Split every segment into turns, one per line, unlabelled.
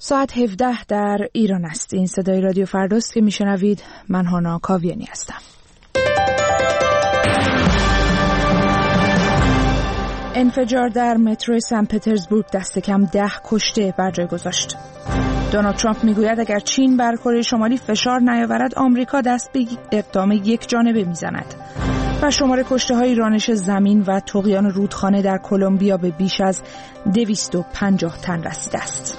ساعت 17 در ایران است. این صدای رادیو فرداست که میشنوید. من هانا کاویانی هستم. انفجار در مترو سن پترزبورگ دست کم 10 کشته بر جای گذاشت. دونالد ترامپ میگوید اگر چین بر کره شمالی فشار نیاورد آمریکا دست به اقدام یک جانبه میزند. و شمار کشته‌های رانش زمین و طغیان رودخانه در کلمبیا به بیش از 250 تن رسیده است.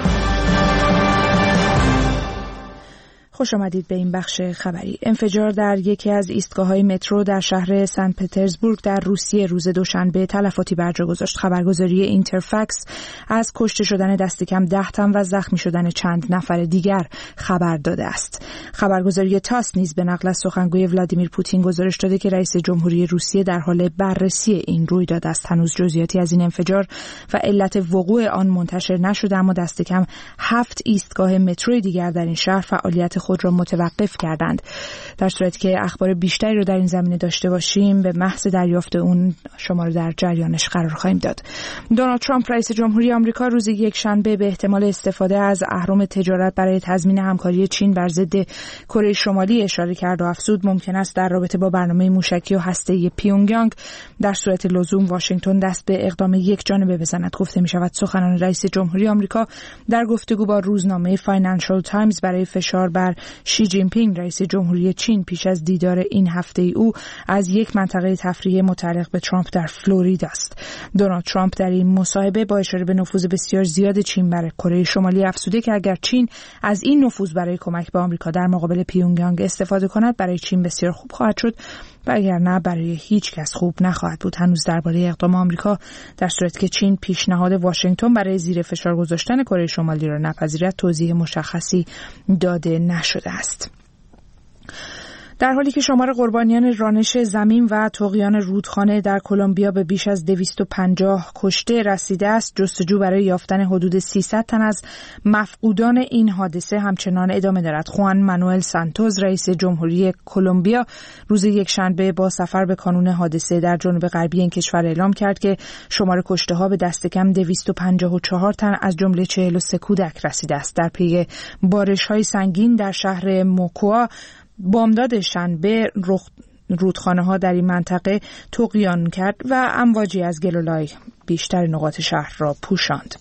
خوش آمدید به این بخش خبری. انفجار در یکی از ایستگاه‌های مترو در شهر سن پترزبورگ در روسیه روز دوشنبه تلفاتی بر جا گذاشت. خبرگزاری اینترفکس از کشته شدن دست کم 10 تن و زخمی شدن چند نفر دیگر خبر داده است. خبرگزاری تاس نیز به نقل از سخنگوی ولادیمیر پوتین گزارش داده که رئیس جمهوری روسیه در حال بررسی این رویداد است. هنوز جزئیاتی از این انفجار و علت وقوع آن منتشر نشده، اما دست کم 7 ایستگاه مترو دیگر در این شهر فعالیت خود را متوقف کردند. در صورتی که اخبار بیشتری رو در این زمینه داشته باشیم به محض دریافت اون شما رو در جریانش قرار خواهیم داد. دونالد ترامپ رئیس جمهوری آمریکا روز یکشنبه به احتمال استفاده از اهرم تجارت برای تضمین همکاری چین بر ضد کره شمالی اشاره کرد و افزود ممکن است در رابطه با برنامه موشکی و هسته‌ای پیونگیانگ در صورت لزوم واشنگتن دست به اقدام یک جانبه بزند. گفته می شود سخنان رئیس جمهوری آمریکا در گفتگو با روزنامه فاینانشال تایمز برای فشار بر شی جین پینگ رئیس جمهوری چین پیش از دیدار این هفته او از یک منطقه تفریحی متعلق به ترامپ در فلوریدا است. دونالد ترامپ در این مصاحبه با اشاره به نفوذ بسیار زیاد چین بر کره شمالی افزوده که اگر چین از این نفوذ برای کمک به آمریکا در مقابل پیونگیانگ استفاده کند برای چین بسیار خوب خواهد شد و اگر نه برای هیچ کس خوب نخواهد بود. هنوز درباره اقدام آمریکا در صورتی که چین پیشنهاد واشنگتن برای زیر فشار گذاشتن کره شمالی را نپذیرد توضیح مشخصی داده نشده است. در حالی که شمار قربانیان رانش زمین و طغیان رودخانه در کلمبیا به بیش از 250 کشته رسیده است، جستجو برای یافتن حدود 300 تن از مفقودان این حادثه همچنان ادامه دارد. خوان مانوئل سانتوس رئیس جمهوری کلمبیا روز یکشنبه با سفر به کانون حادثه در جنوب غربی این کشور اعلام کرد که شمار کشته‌ها به دست کم 254 تن از جمله 43 کودک رسیده است. در پی بارش‌های سنگین در شهر موکوا بامداد شنبه رودخانه‌ها در این منطقه طغیان کرد و امواجی از گل و لای بیشتر نقاط شهر را پوشاند.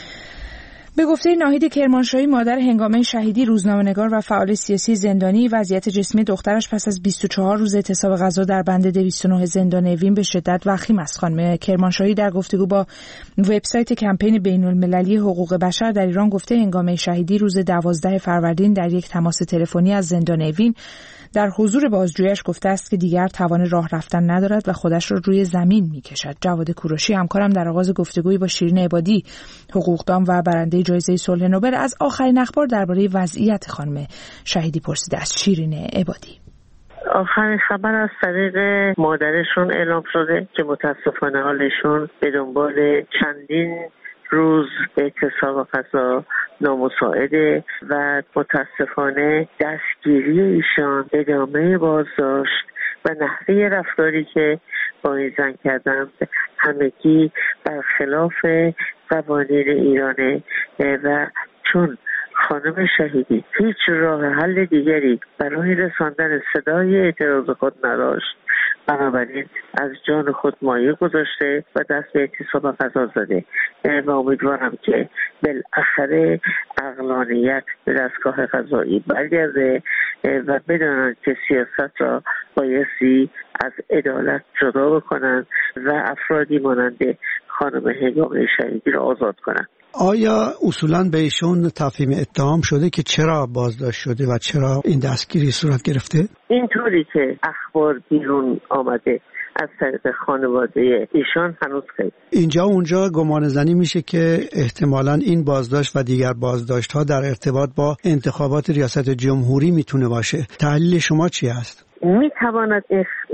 به گفته ناهید کرمانشاهی مادر هنگامه شهیدی، روزنامه‌نگار و فعال سیاسی زندانی، وضعیت جسمی دخترش پس از 24 روز اعتصاب غذا در بند 209 زندان اوین به شدت وخیم است. خانم کرمانشاهی در گفتگو با وبسایت کمپین بین‌المللی حقوق بشر در ایران گفته هنگامه شهیدی روز 12 فروردین در یک تماس تلفنی از زندان اوین در حضور بازجویش گفته است که دیگر توان راه رفتن ندارد و خودش را روی زمین می‌کشد. جواد کوروشی همکارم در آغاز گفتگویی با شیرین عبادی، حقوقدان و برنده جایزه صلح نوبل، از آخرین اخبار درباره وضعیت خانم شهیدی پرسیده است. شیرین عبادی:
آخرین خبر از طریق مادرشون اعلام شده که متاسفانه حالشون به دنبال چندین روز اعتصاب غذا نامساعده و متاسفانه دستگیری ایشان، ادامه بازداشت و نحوه رفتاری که با این زن کردن همگی برخلاف قوانین ایرانه و چون خانم شهیدی هیچ راه حل دیگری برای رساندن صدای اعتراض خود نداشت، بنابراین از جان خود مایه گذاشته و دست به اعتصاب غذا زده و امیدوارم که بالاخره عقلانیت به دستگاه قضایی برگرده و بدانند که سیاست را بایستی از عدالت جدا بکنند و افرادی مانند خانم هنگامه شهیدی را آزاد کنند.
آیا اصولاً به ایشون تفهیم اتهام شده که چرا بازداشت شده و چرا این دستگیری صورت گرفته؟
اینطوری که اخبار بیرون آمده از طریق خانواده ایشان هنوز خیلی.
اینجا اونجا گمان زنی میشه که احتمالاً این بازداشت و دیگر بازداشت ها در ارتباط با انتخابات ریاست جمهوری میتونه باشه. تحلیل شما چی است؟
میتواند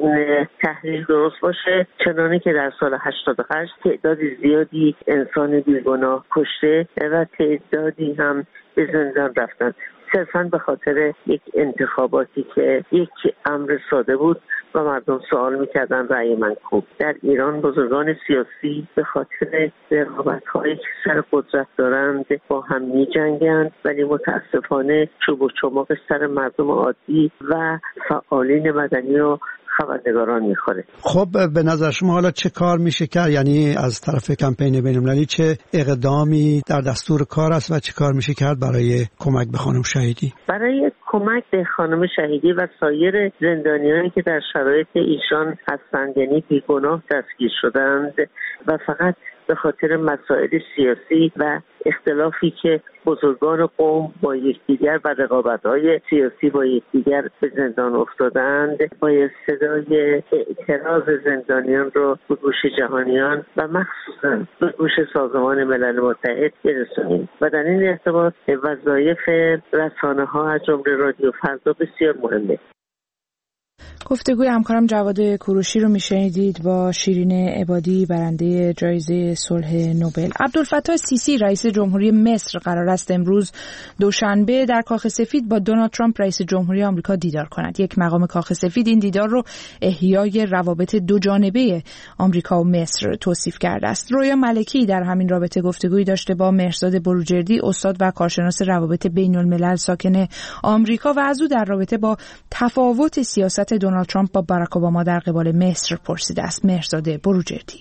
تحلیل درست باشه، چنانه که در سال 88 تعداد زیادی انسان بیگناه کشته و تعدادی هم به زندان رفتن، صرفاً به خاطر یک انتخاباتی که یک امر ساده بود و مردم سوال میکردن رأی من کو. در ایران بزرگان سیاسی به خاطر رقابت‌هایی که سر قدرت دارند با هم می‌جنگند، ولی متاسفانه چوب و چماق سر مردم عادی و فعالین مدنی و خبرنگاران میخوره.
خب به نظر شما حالا چه کار میشه کرد؟ یعنی از طرف کمپین بین‌المللی چه اقدامی در دستور کار است و چه کار میشه کرد برای کمک به خانم شهیدی؟
برای کمک به خانم شهیدی و سایر زندانیانی که در شرایط ایشان هستند، یعنی بیگناه دستگیر شدند و فقط به خاطر مسائل سیاسی و اختلافی که بزرگان قوم با یکدیگر و رقابت‌های سیاسی با یکدیگر به زندان افتادند، باید صدای اعتراض زندانیان رو به گوش جهانیان و مخصوصاً به گوش سازمان ملل متحد برسونیم و در این ارتباط وظایف رسانه‌ها از جمله رادیو فردا بسیار مهمه.
گفتگوی همکارم جواد کوروشی رو میشنیدید با شیرین عبادی، برنده جایزه صلح نوبل. عبدالفتاح سیسی رئیس جمهوری مصر قرار است امروز دوشنبه در کاخ سفید با دونالد ترامپ رئیس جمهوری آمریکا دیدار کند. یک مقام کاخ سفید این دیدار رو احیای روابط دو جانبه آمریکا و مصر توصیف کرده است. رویا ملکی در همین رابطه گفتگویی داشته با مهرزاد بروجردی، استاد و کارشناس روابط بین‌الملل ساکن آمریکا، و از او در رابطه با تفاوت سیاست دونالد ترامپ با باراک اوباما در قبال مصر پرسیده است. مهرزاد بروجردی: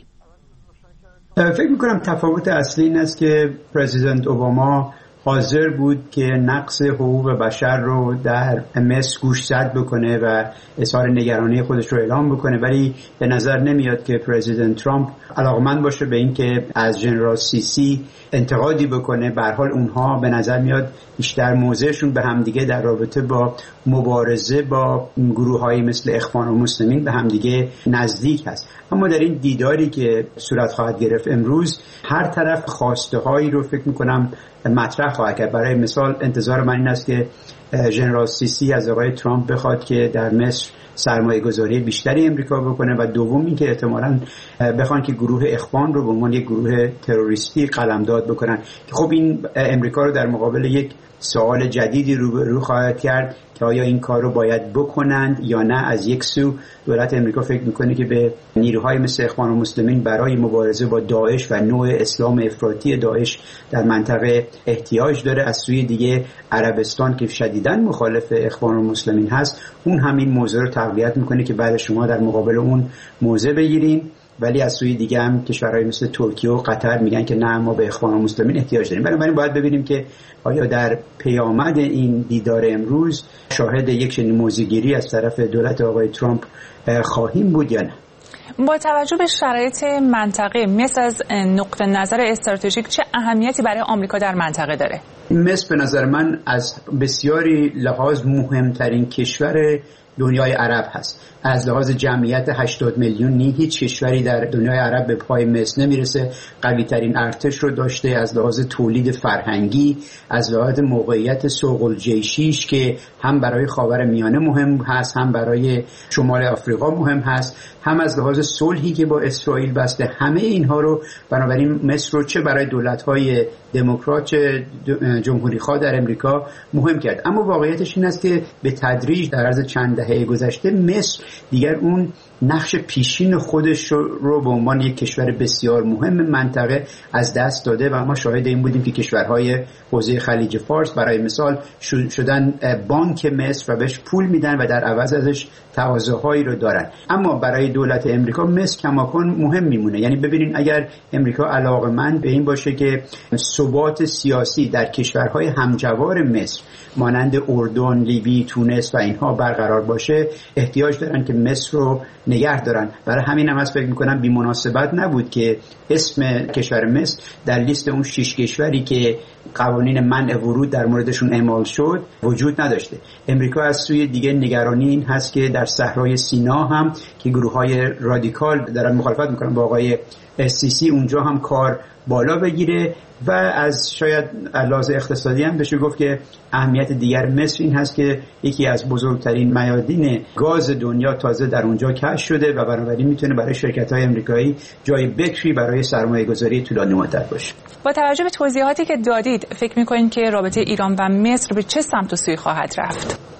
فکر میکنم تفاوت اصلی این است که پرزیدنت اوباما حاضر بود که نقض حقوق بشر رو در مصر گوشزد بکنه و اظهار نگرانی خودش رو اعلام بکنه، ولی به نظر نمیاد که پرزیدنت ترامپ علاقمند باشه به این که از ژنرال سیسی انتقادی بکنه. به هر حال اونها به نظر میاد بیشتر موضعشون به همدیگه در رابطه با مبارزه با گروه‌هایی مثل اخوان المسلمین به همدیگه نزدیک هست. اما در این دیداری که صورت خواهد گرفت امروز، هر طرف خواسته هایی رو فکر میکنم مطرح خواهد کرد. برای مثال انتظار من این است که ژنرال سیسی از آقای ترامپ بخواد که در مصر سرمایه گذاری بیشتری امریکا بکنه، و دوم این که احتمالاً بخوان که گروه اخوان رو به عنوان یک گروه تروریستی قلمداد بکنن، که خب این امریکا رو در مقابل یک سوال جدیدی رو خواهد کرد که آیا این کار رو باید بکنند یا نه. از یک سو دولت امریکا فکر میکنه که به نیروهای مثل اخوان المسلمین برای مبارزه با داعش و نوع اسلام افراطی داعش در منطقه احتیاج داره. از سوی دیگه عربستان که شدیداً مخالف اخوان المسلمین هست، اون همین موضوع رو تقویت میکنه که بعد شما در مقابل اون موضع بگیریم، ولی از سوی دیگه هم کشورهای مثل ترکیه و قطر میگن که نه، ما به اخوان المسلمین احتیاج داریم. بنابراین باید ببینیم که آیا در پیامد این دیدار امروز شاهد یک چنین موضع‌گیری از طرف دولت آقای ترامپ خواهیم بود یا نه.
با توجه به شرایط منطقه، مصر از نقطه نظر استراتژیک چه اهمیتی برای آمریکا در منطقه داره؟
مصر به نظر من از بسیاری لحاظ مهمترین کشور دنیای عرب هست. از لحاظ جمعیت 80 میلیونی هیچ کشوری در دنیای عرب به پای مصر نمیرسه. قوی ترین ارتش رو داشته، از لحاظ تولید فرهنگی، از لحاظ موقعیت سوق الجیشیش که هم برای خاورمیانه مهم هست، هم برای شمال آفریقا مهم هست، هم از لحاظ صلحی که با اسرائیل بسته. همه اینها رو بنابراین مصر رو چه برای دولت‌های دموکرات چه جمهوری خواه در امریکا مهم کرد. اما واقعیتش این است که به تدریج در عرض چند دهه گذشته مصر دیگر اون نقش پیشین خودش رو به عنوان یک کشور بسیار مهم منطقه از دست داده و ما شاهد این بودیم که کشورهای حوزه خلیج فارس برای مثال شدن بانک مصر و بهش پول میدن و در عوض ازش تقاضاهایی رو دارن. اما برای دولت امریکا مصر کماکان مهم میمونه. یعنی ببینین اگر امریکا علاقمند به این باشه که ثبات سیاسی در کشورهای همجوار مصر مانند اردن، لیبی، تونس و اینها برقرار باشه، احتیاج دارن که مصر رو نگه دارن. برای همین هم فکر میکنم بی مناسبت نبود که اسم کشور مصر در لیست اون 6 کشوری که قوانین منع ورود در موردشون اعمال شد وجود نداشته. امریکا از سوی دیگه نگرانی این هست که در صحرای سینا هم که گروه‌های رادیکال دارن مخالفت میکنن با آقای سیسی، اونجا هم کار بالا بگیره و از شاید لحاظ اقتصادی هم بشه گفت که اهمیت دیگر مصر این هست که یکی از بزرگترین میادین گاز دنیا تازه در اونجا کشف شده و بنابراین میتونه برای شرکت‌های آمریکایی جای بکری برای سرمایه‌گذاری طولانی مدت باشه.
با توجه به توضیحاتی که دادید، فکر می‌کنید که رابطه ایران و مصر به چه سمت و سوی خواهد رفت؟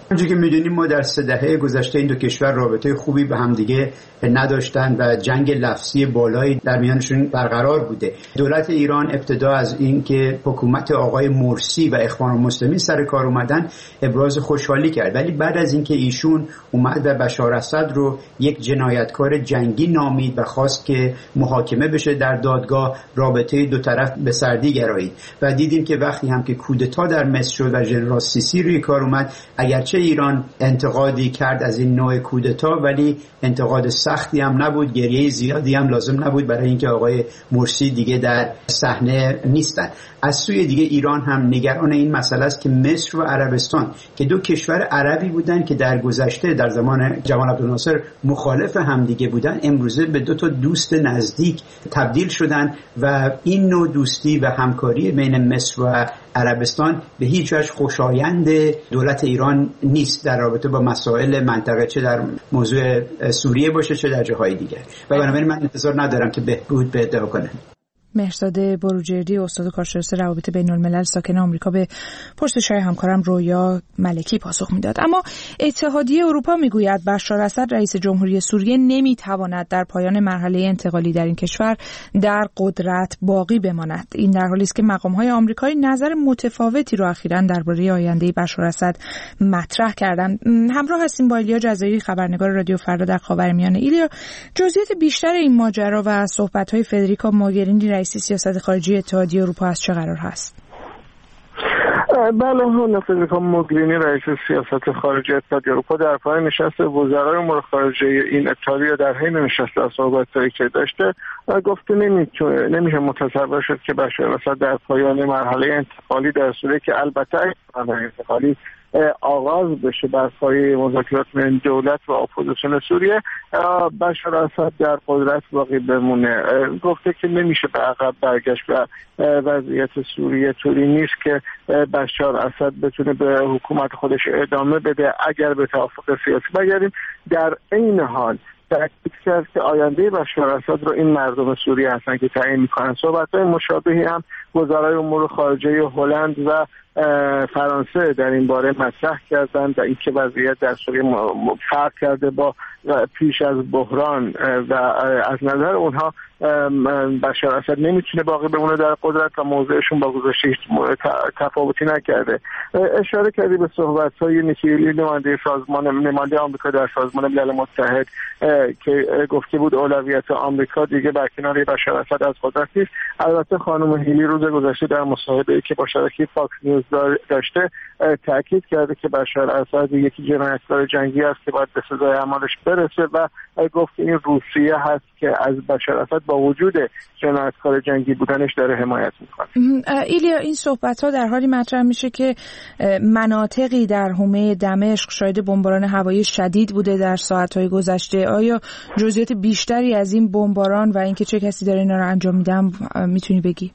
همونجوری که میدونیم ما در 3 دهه گذشته این دو کشور رابطه خوبی به هم دیگه نداشتن و جنگ لفظی بالایی در میانشون برقرار بوده. دولت ایران ابتدا از اینکه حکومت آقای مرسی و اخوان المسلمین سر کار اومدن ابراز خوشحالی کرد، ولی بعد از اینکه ایشون اومد و بشار اسد رو یک جنایتکار جنگی نامید و خواست که محاکمه بشه در دادگاه، رابطه دو طرف به سردی گرایید و دیدیم که وقتی هم که کودتا در مصر شد و ژنرال سیسی روی کار اومد، اگرچه ایران انتقادی کرد از این نوع کودتا ولی انتقاد سختی هم نبود، گریه زیادی هم لازم نبود برای اینکه آقای مرسی دیگه در صحنه نیستن. از سوی دیگه ایران هم نگران این مسئله است که مصر و عربستان که دو کشور عربی بودن که در گذشته در زمان جمال عبدالناصر مخالف همدیگه بودن، امروزه به 2 دوست نزدیک تبدیل شدن و این نوع دوستی و همکاری بین مصر و عربستان به هیچ وجه خوشایند دولت ایران نیست در رابطه با مسائل منطقه، چه در موضوع سوریه باشه چه در جاهای دیگر، و بنابراین من انتظار ندارم که بهبود پیدا کنه.
مهرزاد بروجردی، استاد کارشناس روابط بین الملل ساکن آمریکا، به پرسش‌های همکارم رویا ملکی پاسخ میداد. اما اتحادیه اروپا میگوید بشار اسد رئیس جمهوری سوریه نمیتواند در پایان مرحله انتقالی در این کشور در قدرت باقی بماند. این در حالی است که مقام‌های آمریکایی نظر متفاوتی را اخیراً درباره آینده بشار اسد مطرح کردند. همراه هستیم با ایلیا جزایری، خبرنگار رادیو فردا در خاورمیانه. ایلیا، جزئیات بیشتر این ماجرا و صحبت‌های فدریکا موگرینی رئیس سیاست خارجی اتحادیه اروپا از چه قرار هست؟
بله، فدریکا موگرینی رئیس سیاست خارجی اتحادیه اروپا در پایان نشست وزرای امور خارجه این اتحادیه در حین نشست از صحبت‌هایی که داشته گفته نمیشه متصور شد که بشار اسد در پایان مرحله انتقالی در صورتی که البته مرحله انتقالی آغاز بشه بر پایه مذاکرات بین دولت و اپوزیسیون سوریه، بشار اسد در قدرت باقی بمونه. گفته که نمیشه به عقب برگشت و وضعیت سوریه طوری نیست که بشار اسد بتونه به حکومت خودش ادامه بده اگر به توافق سیاسی بگردیم. در این حال تاکید کرد که آینده بشار اسد رو این مردم سوریه هستن که تعیین میکنن. صحبت‌های مشابهی هم وزرای امور خارجه هلند و فرانسه در این باره مطرح کردند و اینکه وضعیت در سوریه فرق کرده با پیش از بحران و از نظر اونها بشار اسد نمیتونه باقی بمونه در قدرت و موضعشون با گذشته تفاوتی نکرده. اشاره کردی به صحبت‌های نیکی هیلی، نماینده آمریکا در سازمان ملل متحد، که گفته بود اولویت آمریکا دیگه بر کنار بشار اسد از قدرت نیست. البته خانم هیلی روز گذشته در مصاحبه‌ای که با شبکه فاکس نیوز داشته تاکید کرده که بشار اسد یکی جنایتکار جنگی است که باید به سزای اعمالش برسه و گفت این روسیه هست که از بشار اسد با وجود جنایتکار جنگی بودنش داره حمایت میکنه.
ایلیا، این صحبت‌ها در حالی مطرح میشه که مناطقی در حومه دمشق شاهد بمباران هوایی شدید بوده در ساعت‌های گذشته. آیا جزئیات بیشتری از این بمباران و اینکه چه کسی داره اینا رو انجام میده میتونی بگی؟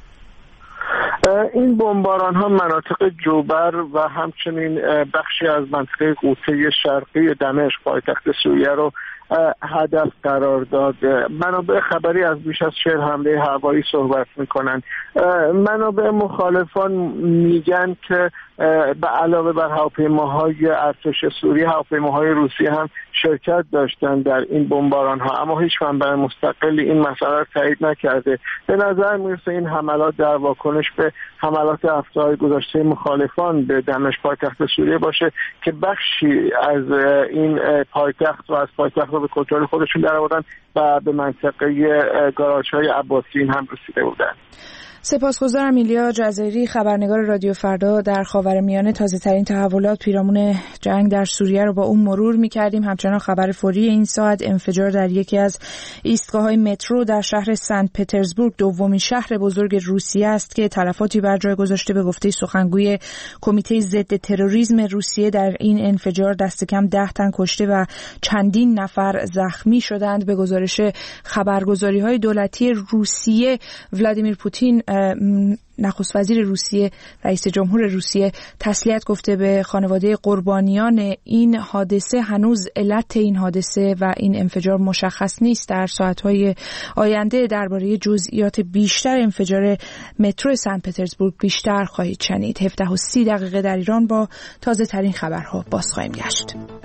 این بمباران ها مناطق جوبر و همچنین بخشی از منطقه غوطه شرقی دمشق پایتخت سوریه رو هدف قرار داد. منابع خبری از بیش از 40 حمله هوایی صحبت میکنن. منابع مخالفان میگن که به علاوه بر هواپیماهای ارتش سوریه، هواپیماهای روسیه هم شرکت داشتن در این بمباران ها، اما هیچ منبع مستقلی این مسئله را تایید نکرده. به نظر میرسه این حملات در واکنش به حملات هفته‌های گذشته مخالفان به دمشق پایتخت سوریه باشه که بخشی از این پایتخت و از پایتخت به کنترل خودشون درآوردن و به منطقه گاراژهای عباسیین هم رسیده بودند.
سپاسگزارم. ایلیا جزایری، خبرنگار رادیو فردا در خاورمیانه. تازه ترین تحولات پیرامون جنگ در سوریه رو با اون مرور می‌کردیم. همچنان خبر فوری این ساعت، انفجار در یکی از ایستگاه‌های مترو در شهر سنت پترزبورگ، دومین شهر بزرگ روسیه است که تلفاتی بر جای گذاشته. به گفته سخنگوی کمیته ضد تروریسم روسیه در این انفجار دست کم 10 تن کشته و چندین نفر زخمی شدند. به گزارش خبرگزاری‌های دولتی روسیه، ولادیمیر پوتین نخست وزیر روسیه، رئیس جمهور روسیه تسلیت گفته به خانواده قربانیان این حادثه. هنوز علت این حادثه و این انفجار مشخص نیست. در ساعت‌های آینده درباره جزئیات بیشتر انفجار مترو سن پترزبورگ بیشتر خواهید شنید. 17:30 در ایران با تازه ترین خبرها باز خواهیم گشت.